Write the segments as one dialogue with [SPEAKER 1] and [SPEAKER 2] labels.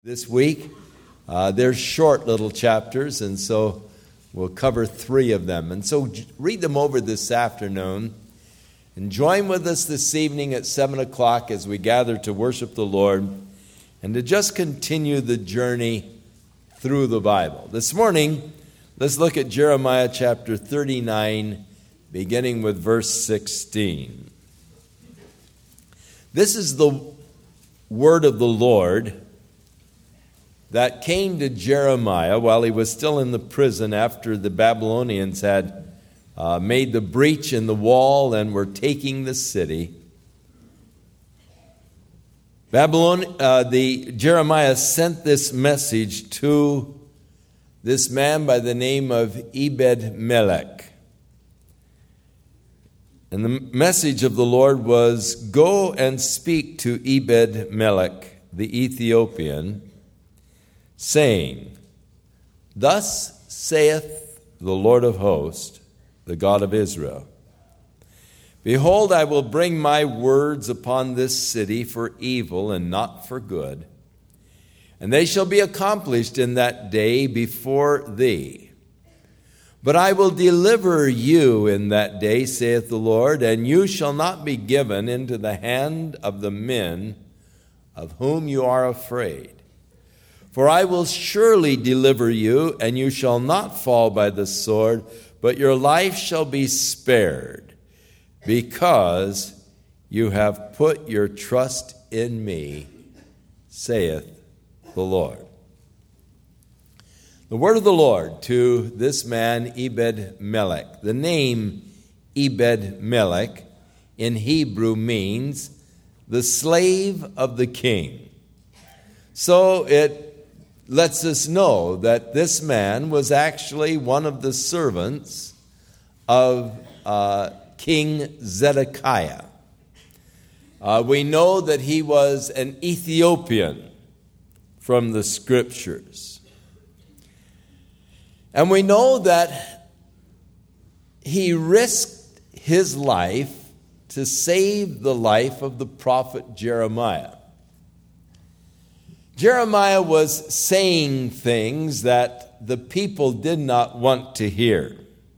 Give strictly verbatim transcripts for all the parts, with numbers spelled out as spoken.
[SPEAKER 1] This week, uh, they're short little chapters, and so we'll cover three of them. And so read them over this afternoon, and join with us this evening at seven o'clock as we gather to worship the Lord and to just continue the journey through the Bible. This morning, let's look at Jeremiah chapter thirty-nine, beginning with verse sixteen. This is the word of the Lord that came to Jeremiah while he was still in the prison after the Babylonians had uh, made the breach in the wall and were taking the city. Babylon, uh, the Jeremiah sent this message to this man by the name of Ebed-Melech. And the message of the Lord was, "Go and speak to Ebed-Melech, the Ethiopian, saying, Thus saith the Lord of hosts, the God of Israel, Behold, I will bring my words upon this city for evil and not for good, and they shall be accomplished in that day before thee. But I will deliver you in that day, saith the Lord, and you shall not be given into the hand of the men of whom you are afraid. For I will surely deliver you, and you shall not fall by the sword, but your life shall be spared, because you have put your trust in me, saith the Lord." The word of the Lord to this man, Ebed-Melech. The name Ebed-Melech in Hebrew means the slave of the king. So it lets us know that this man was actually one of the servants of uh, King Zedekiah. Uh, we know that he was an Ethiopian from the scriptures. And we know that he risked his life to save the life of the prophet Jeremiah. Jeremiah was saying things that the people did not want to hear.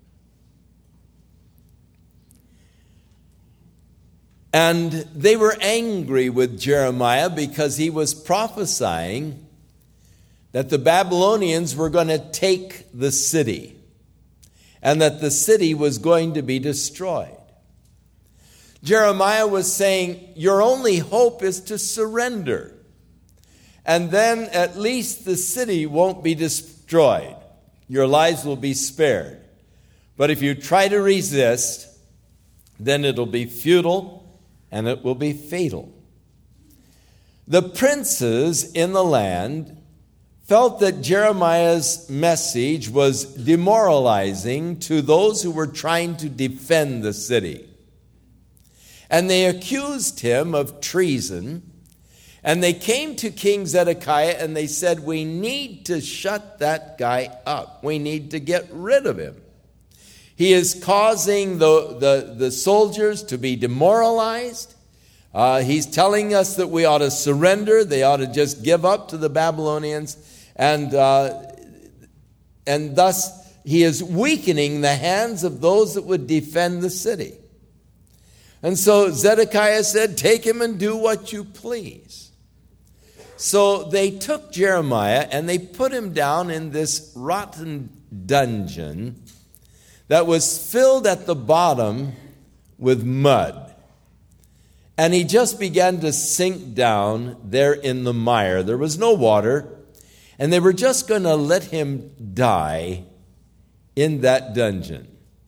[SPEAKER 1] And they were angry with Jeremiah because he was prophesying that the Babylonians were going to take the city and that the city was going to be destroyed. Jeremiah was saying, your only hope is to surrender. And then at least the city won't be destroyed. Your lives will be spared. But if you try to resist, then it'll be futile and it will be fatal. The princes in the land felt that Jeremiah's message was demoralizing to those who were trying to defend the city. And they accused him of treason. And they came to King Zedekiah and they said, we need to shut that guy up. We need to get rid of him. He is causing the, the, the soldiers to be demoralized. Uh, he's telling us that we ought to surrender. They ought to just give up to the Babylonians. And, uh, and thus he is weakening the hands of those that would defend the city. And so Zedekiah said, take him and do what you please. So they took Jeremiah and they put him down in this rotten dungeon that was filled at the bottom with mud. And he just began to sink down there in the mire. There was no water, and they were just going to let him die in that dungeon.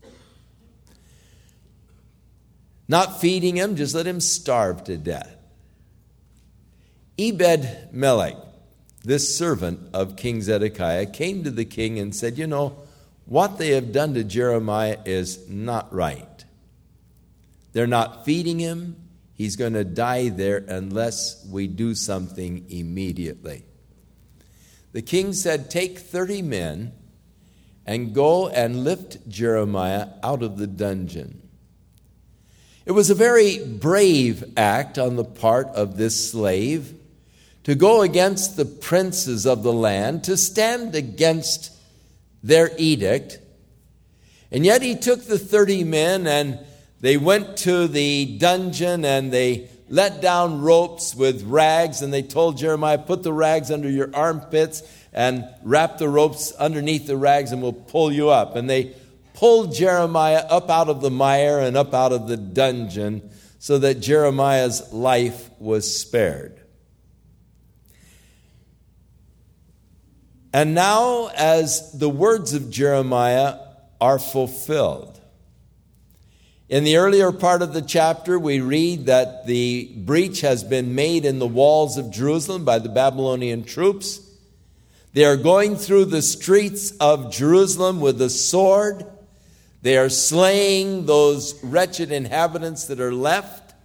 [SPEAKER 1] Not feeding him, just let him starve to death. Ebed-Melech, this servant of King Zedekiah, came to the king and said, you know, what they have done to Jeremiah is not right. They're not feeding him. He's going to die there unless we do something immediately. The king said, take thirty men and go and lift Jeremiah out of the dungeon. It was a very brave act on the part of this slave to go against the princes of the land, to stand against their edict. And yet he took the thirty men and they went to the dungeon and they let down ropes with rags, and they told Jeremiah, put the rags under your armpits and wrap the ropes underneath the rags and we'll pull you up. And they pulled Jeremiah up out of the mire and up out of the dungeon so that Jeremiah's life was spared. And now, as the words of Jeremiah are fulfilled, in the earlier part of the chapter, we read that the breach has been made in the walls of Jerusalem by the Babylonian troops. They are going through the streets of Jerusalem with a sword. They are slaying those wretched inhabitants that are left.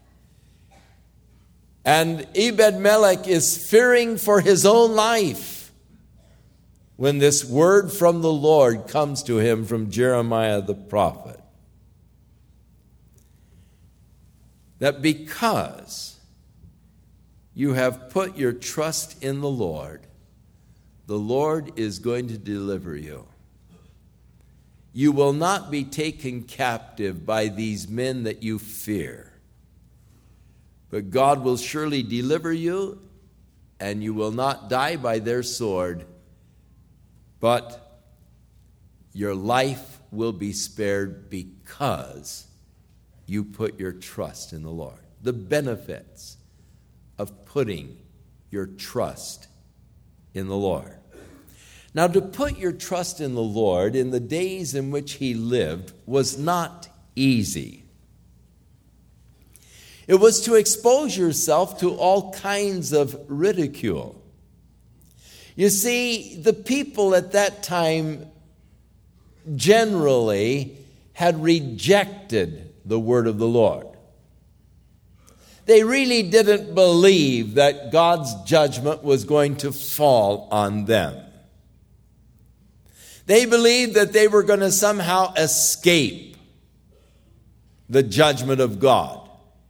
[SPEAKER 1] And Ebed-Melech is fearing for his own life when this word from the Lord comes to him from Jeremiah the prophet. That because you have put your trust in the Lord, the Lord is going to deliver you. You will not be taken captive by these men that you fear, but God will surely deliver you, and you will not die by their sword, but your life will be spared because you put your trust in the Lord. The benefits of putting your trust in the Lord. Now, to put your trust in the Lord in the days in which he lived was not easy. It was to expose yourself to all kinds of ridicule. You see, the people at that time generally had rejected the word of the Lord. They really didn't believe that God's judgment was going to fall on them. They believed that they were going to somehow escape the judgment of God.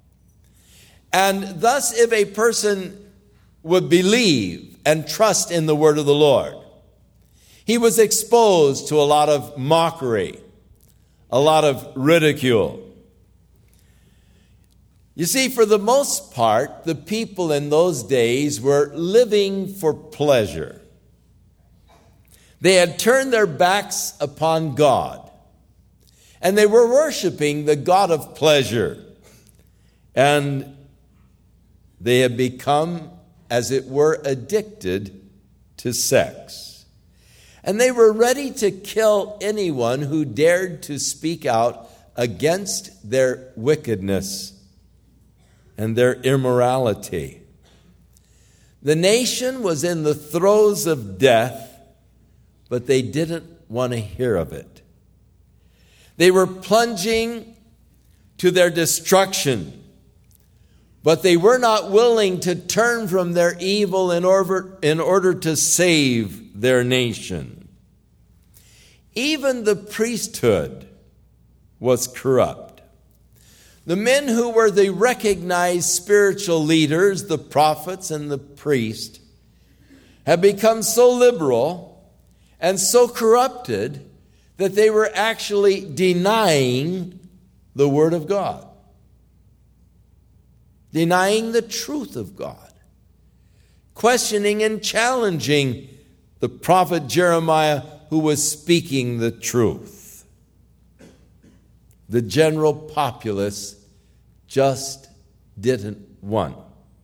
[SPEAKER 1] And thus, if a person would believe and trust in the word of the Lord, he was exposed to a lot of mockery, a lot of ridicule. You see, for the most part, the people in those days were living for pleasure. They had turned their backs upon God, and they were worshiping the God of pleasure. And they had become, as it were, addicted to sex. And they were ready to kill anyone who dared to speak out against their wickedness and their immorality. The nation was in the throes of death, but they didn't want to hear of it. They were plunging to their destruction, but they were not willing to turn from their evil in order, in order to save their nation. Even the priesthood was corrupt. The men who were the recognized spiritual leaders, the prophets and the priests, had become so liberal and so corrupted that they were actually denying the Word of God, denying the truth of God, questioning and challenging the prophet Jeremiah, who was speaking the truth. The general populace just didn't want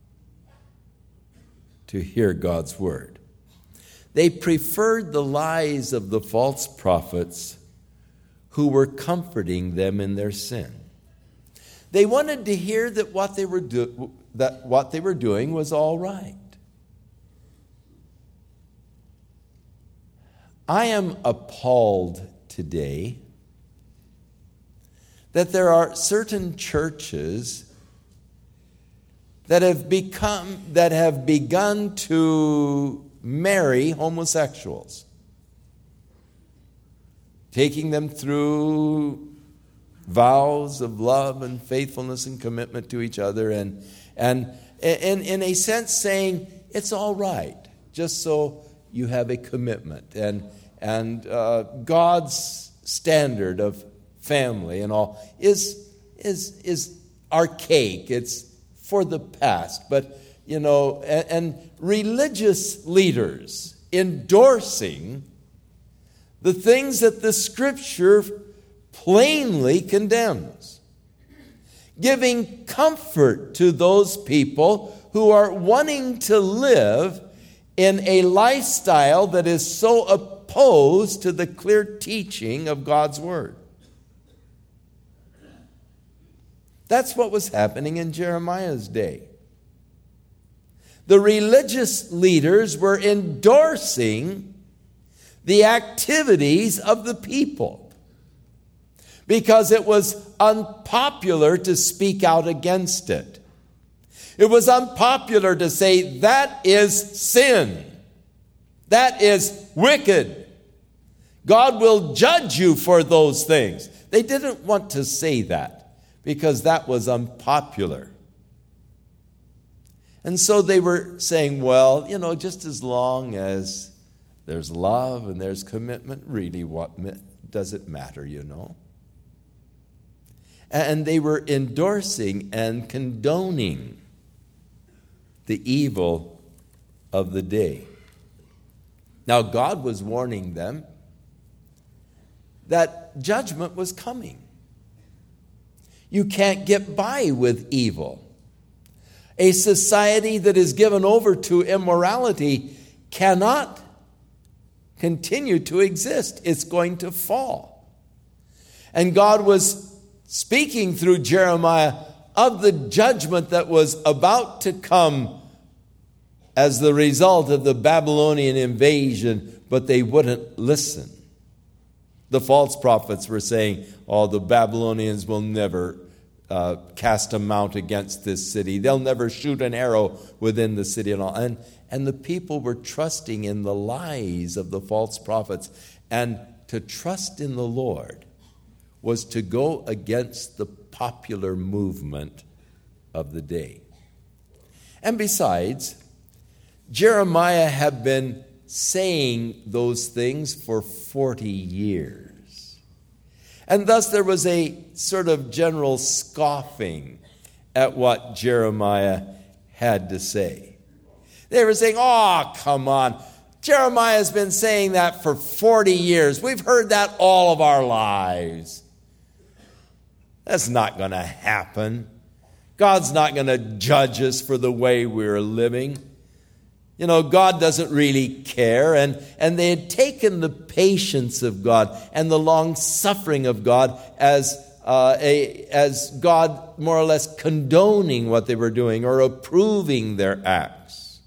[SPEAKER 1] to hear God's word. They preferred the lies of the false prophets who were comforting them in their sin. They wanted to hear that what they were do- that what they were doing was all right. I am appalled today that there are certain churches that have become that have begun to marry homosexuals, taking them through vows of love and faithfulness and commitment to each other, and and in in a sense saying, it's all right, just so you have a commitment. And, and uh, God's standard of family and all is, is, is archaic. It's for the past. But, you know, and, and religious leaders endorsing the things that the Scripture plainly condemns, giving comfort to those people who are wanting to live in a lifestyle that is so opposed to the clear teaching of God's Word. That's what was happening in Jeremiah's day. The religious leaders were endorsing the activities of the people because it was unpopular to speak out against it. It was unpopular to say, that is sin. That is wicked. God will judge you for those things. They didn't want to say that because that was unpopular. And so they were saying, well, you know, just as long as there's love and there's commitment, really, what does it matter, you know? And they were endorsing and condoning the evil of the day. Now, God was warning them that judgment was coming. You can't get by with evil. A society that is given over to immorality cannot continue to exist. It's going to fall. And God was speaking through Jeremiah of the judgment that was about to come as the result of the Babylonian invasion, but they wouldn't listen. The false prophets were saying, oh, the Babylonians will never uh, cast a mount against this city. They'll never shoot an arrow within the city and all. And, and the people were trusting in the lies of the false prophets. And to trust in the Lord was to go against the popular movement of the day. And besides, Jeremiah had been saying those things for forty years. And thus there was a sort of general scoffing at what Jeremiah had to say. They were saying, oh, come on. Jeremiah's been saying that for forty years. We've heard that all of our lives. That's not going to happen. God's not going to judge us for the way we're living. You know, God doesn't really care. And, and they had taken the patience of God and the long-suffering of God as, uh, a, as God more or less condoning what they were doing or approving their acts.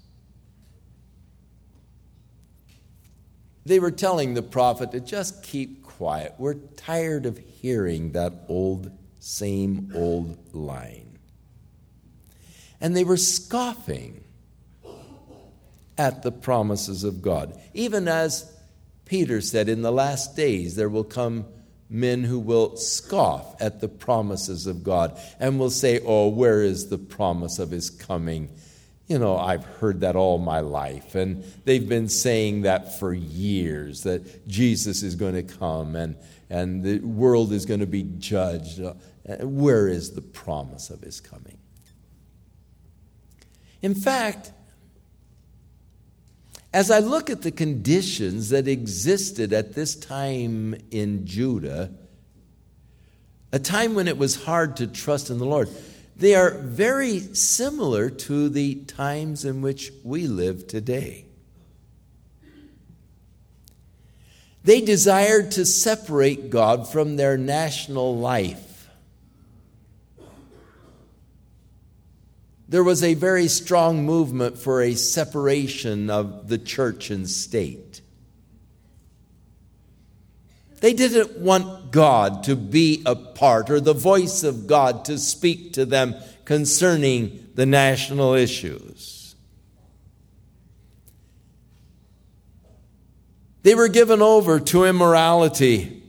[SPEAKER 1] They were telling the prophet to just keep quiet. We're tired of hearing that old, same old line. And they were scoffing at the promises of God. Even as Peter said, in the last days there will come men who will scoff at the promises of God and will say, oh, where is the promise of his coming? You know, I've heard that all my life. And they've been saying that for years, that Jesus is going to come and, and the world is going to be judged. Where is the promise of his coming? In fact, as I look at the conditions that existed at this time in Judah, a time when it was hard to trust in the Lord, they are very similar to the times in which we live today. They desired to separate God from their national life. There was a very strong movement for a separation of the church and state. They didn't want God to be a part, or the voice of God to speak to them concerning the national issues. They were given over to immorality,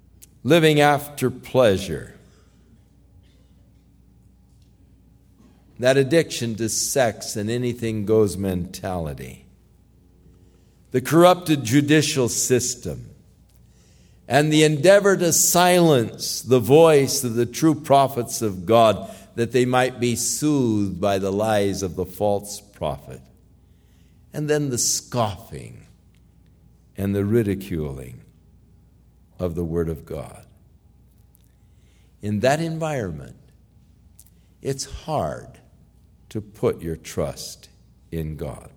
[SPEAKER 1] living after pleasure. that addiction to sex and anything goes mentality, the corrupted judicial system, and the endeavor to silence the voice of the true prophets of God, that they might be soothed by the lies of the false prophet. And then the scoffing and the ridiculing of the Word of God. In that environment, it's hard to put your trust in God.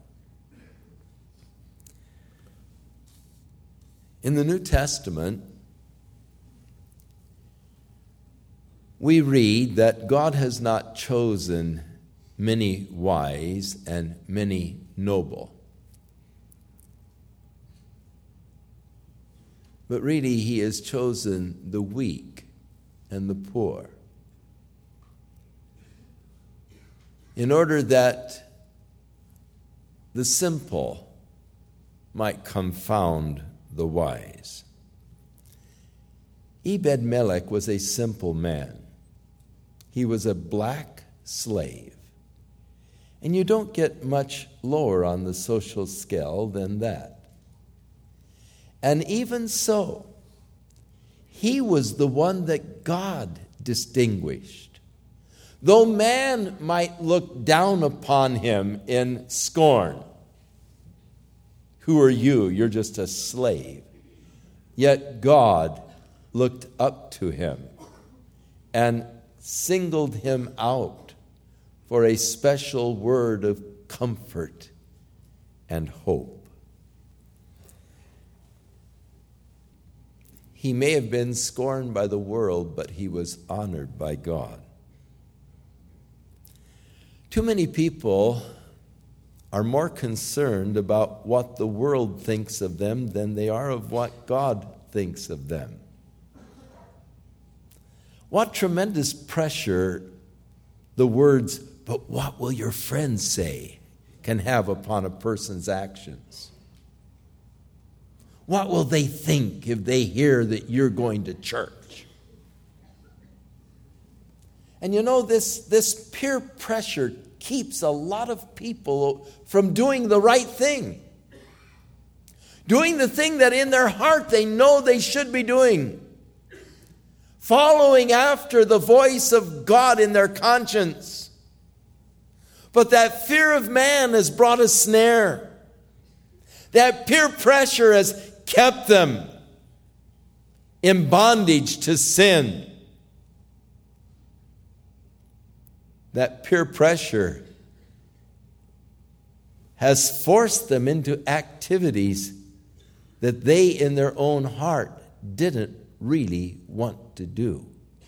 [SPEAKER 1] In the New Testament, we read that God has not chosen many wise and many noble, but really He has chosen the weak and the poor, in order that the simple might confound the wise. Ebed-Melech was a simple man. He was a black slave. And you don't get much lower on the social scale than that. And even so, he was the one that God distinguished. Though man might look down upon him in scorn, who are you? You're just a slave. Yet God looked up to him and singled him out for a special word of comfort and hope. He may have been scorned by the world, but he was honored by God. Too many people are more concerned about what the world thinks of them than they are of what God thinks of them. What tremendous pressure the words, "But what will your friends say?" can have upon a person's actions. What will they think if they hear that you're going to church? And you know, this, this peer pressure keeps a lot of people from doing the right thing. Doing the thing that in their heart they know they should be doing. Following after the voice of God in their conscience. But that fear of man has brought a snare. That peer pressure has kept them in bondage to sin. That peer pressure has forced them into activities that they in their own heart didn't really want to do.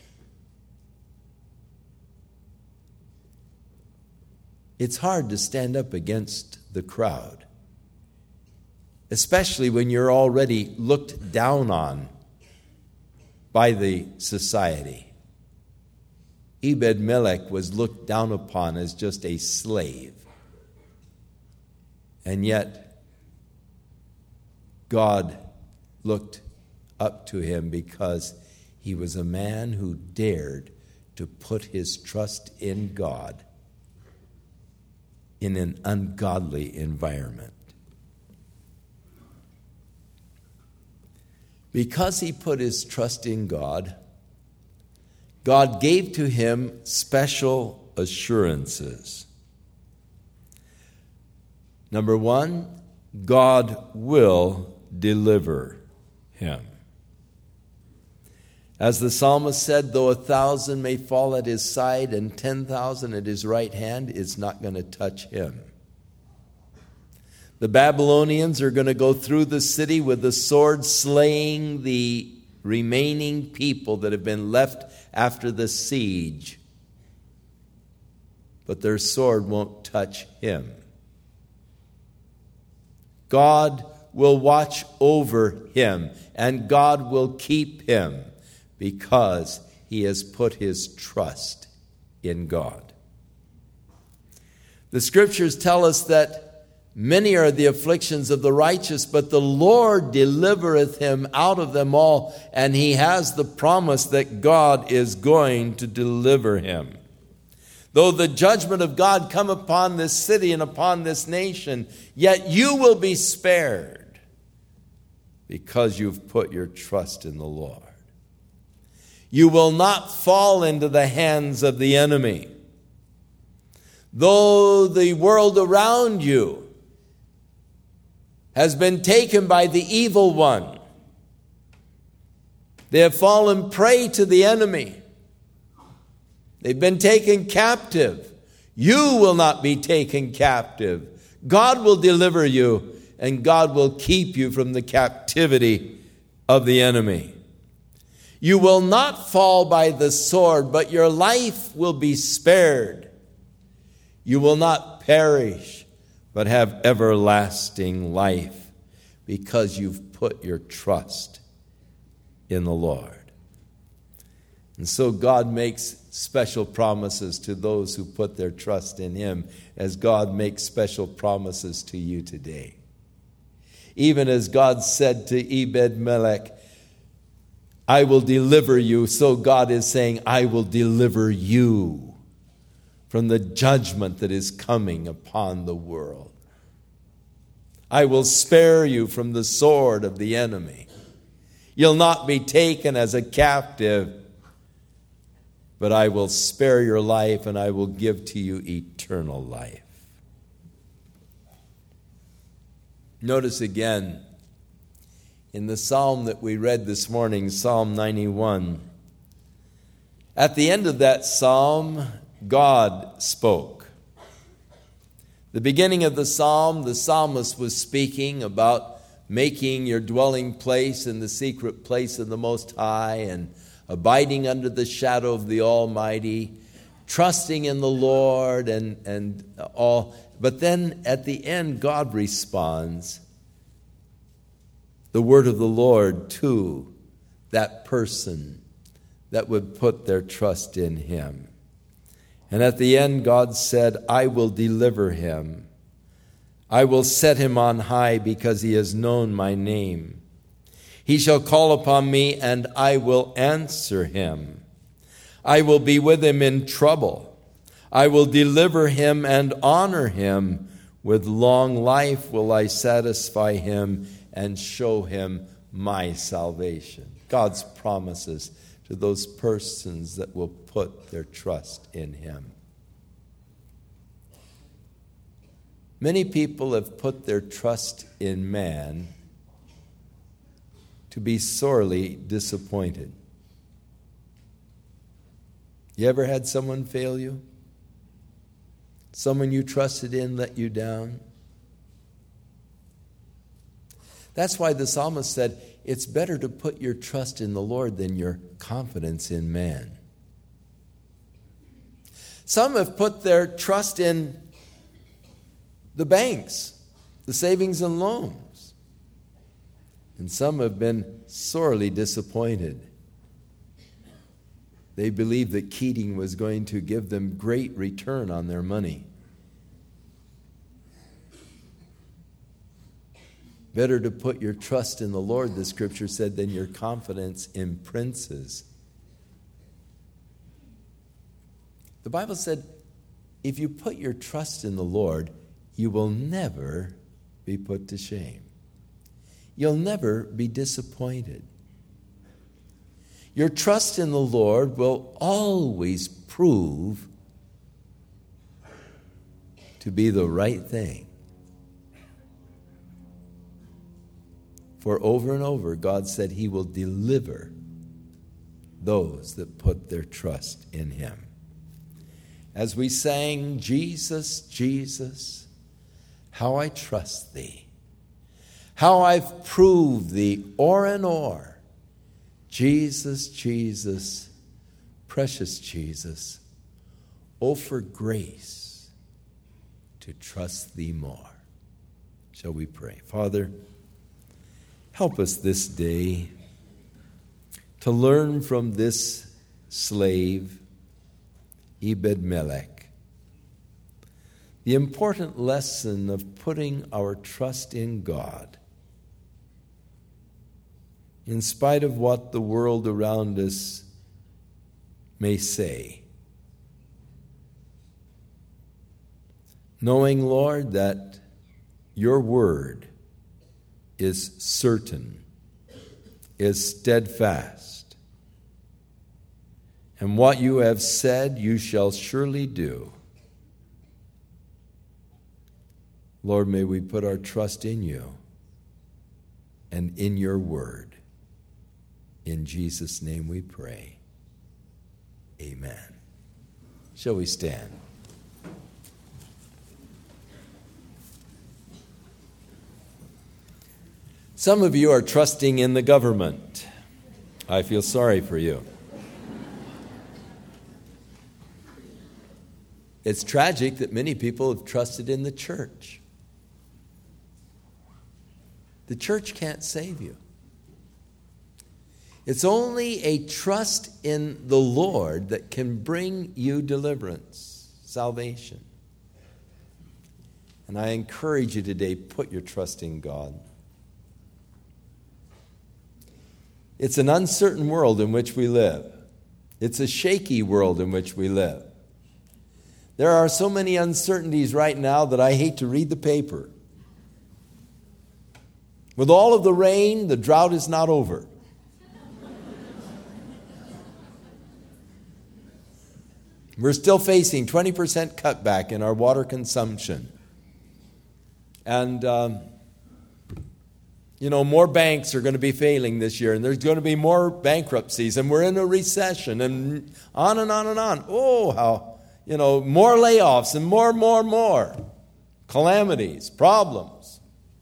[SPEAKER 1] It's hard to stand up against the crowd, especially when you're already looked down on by the society. Ebed-Melech was looked down upon as just a slave. And yet, God looked up to him because he was a man who dared to put his trust in God in an ungodly environment. Because he put his trust in God, God gave to him special assurances. Number one, God will deliver him. As the psalmist said, though a thousand may fall at his side and ten thousand at his right hand, it's not going to touch him. The Babylonians are going to go through the city with the sword, slaying the remaining people that have been left after the siege. But their sword won't touch him. God will watch over him, and God will keep him because he has put his trust in God. The scriptures tell us that many are the afflictions of the righteous, but the Lord delivereth him out of them all, and he has the promise that God is going to deliver him. Though the judgment of God come upon this city and upon this nation, yet you will be spared because you've put your trust in the Lord. You will not fall into the hands of the enemy. Though the world around you has been taken by the evil one, they have fallen prey to the enemy. They've been taken captive. You will not be taken captive. God will deliver you, and God will keep you from the captivity of the enemy. You will not fall by the sword, but your life will be spared. You will not perish, but have everlasting life, because you've put your trust in the Lord. And so God makes special promises to those who put their trust in Him, as God makes special promises to you today. Even as God said to Ebed-Melech, I will deliver you, so God is saying, I will deliver you from the judgment that is coming upon the world. I will spare you from the sword of the enemy. You'll not be taken as a captive, but I will spare your life, and I will give to you eternal life. Notice again, in the psalm that we read this morning, Psalm ninety-one, at the end of that psalm, God spoke. The beginning of the psalm, the psalmist was speaking about making your dwelling place in the secret place of the Most High, and abiding under the shadow of the Almighty, trusting in the Lord and, and all. But then at the end, God responds, the word of the Lord to that person that would put their trust in Him. And at the end, God said, I will deliver him. I will set him on high, because he has known my name. He shall call upon me, and I will answer him. I will be with him in trouble. I will deliver him and honor him. With long life will I satisfy him and show him my salvation. God's promises to those persons that will put their trust in Him. Many people have put their trust in man to be sorely disappointed. You ever had someone fail you? Someone you trusted in let you down? That's why the psalmist said, it's better to put your trust in the Lord than your confidence in man. Some have put their trust in the banks, the savings and loans. And some have been sorely disappointed. They believed that Keating was going to give them great return on their money. Better to put your trust in the Lord, the scripture said, than your confidence in princes. The Bible said, if you put your trust in the Lord, you will never be put to shame. You'll never be disappointed. Your trust in the Lord will always prove to be the right thing. For over and over, God said He will deliver those that put their trust in Him. As we sang, Jesus, Jesus, how I trust Thee, how I've proved Thee o'er and o'er. Jesus, Jesus, precious Jesus, oh, for grace to trust Thee more. Shall we pray? Father, help us this day to learn from this slave, Ebed-Melech, the important lesson of putting our trust in God in spite of what the world around us may say. knowing, Lord, that your word is certain, is steadfast, and what you have said you shall surely do. Lord, may we put our trust in you and in your word. In Jesus' name we pray. Amen. Shall we stand? Some of you are trusting in the government. I feel sorry for you. It's tragic that many people have trusted in the church. The church can't save you. It's only a trust in the Lord that can bring you deliverance, salvation. And I encourage you today, put your trust in God. It's an uncertain world in which we live. It's a shaky world in which we live. There are so many uncertainties right now that I hate to read the paper. With all of the rain, the drought is not over. We're still facing twenty percent cutback in our water consumption. And, um, you know, more banks are going to be failing this year, and there's going to be more bankruptcies, and we're in a recession, and on and on and on. Oh, how, you know, more layoffs and more, more, more. Calamities, problems.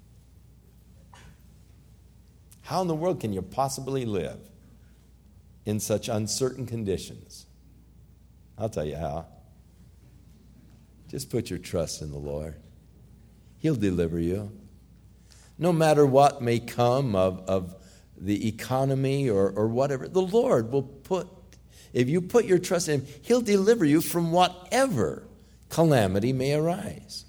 [SPEAKER 1] How in the world can you possibly live in such uncertain conditions? I'll tell you how. Just put your trust in the Lord. He'll deliver you. No matter what may come of, of the economy or, or whatever, the Lord will put, if you put your trust in Him, He'll deliver you from whatever calamity may arise.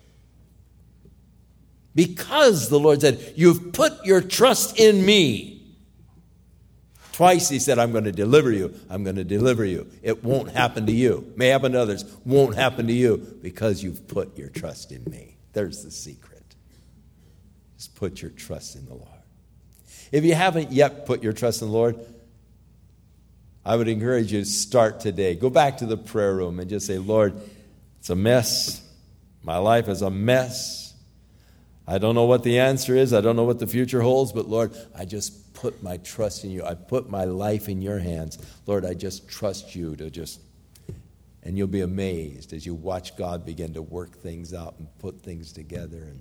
[SPEAKER 1] Because the Lord said, you've put your trust in me. Twice He said, I'm going to deliver you. I'm going to deliver you. It won't happen to you. May happen to others. Won't happen to you because you've put your trust in me. There's the secret. Just put your trust in the Lord. If you haven't yet put your trust in the Lord, I would encourage you to start today. Go back to the prayer room and just say, Lord, it's a mess. My life is a mess. I don't know what the answer is. I don't know what the future holds, but Lord, I just put my trust in you. I put my life in your hands. Lord, I just trust you to just, and you'll be amazed as you watch God begin to work things out and put things together and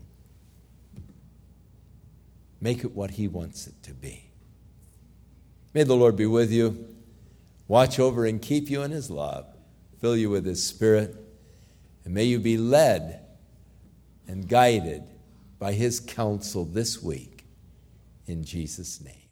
[SPEAKER 1] make it what He wants it to be. May the Lord be with you, watch over and keep you in His love, fill you with His Spirit, and may you be led and guided by His counsel this week, in Jesus' name.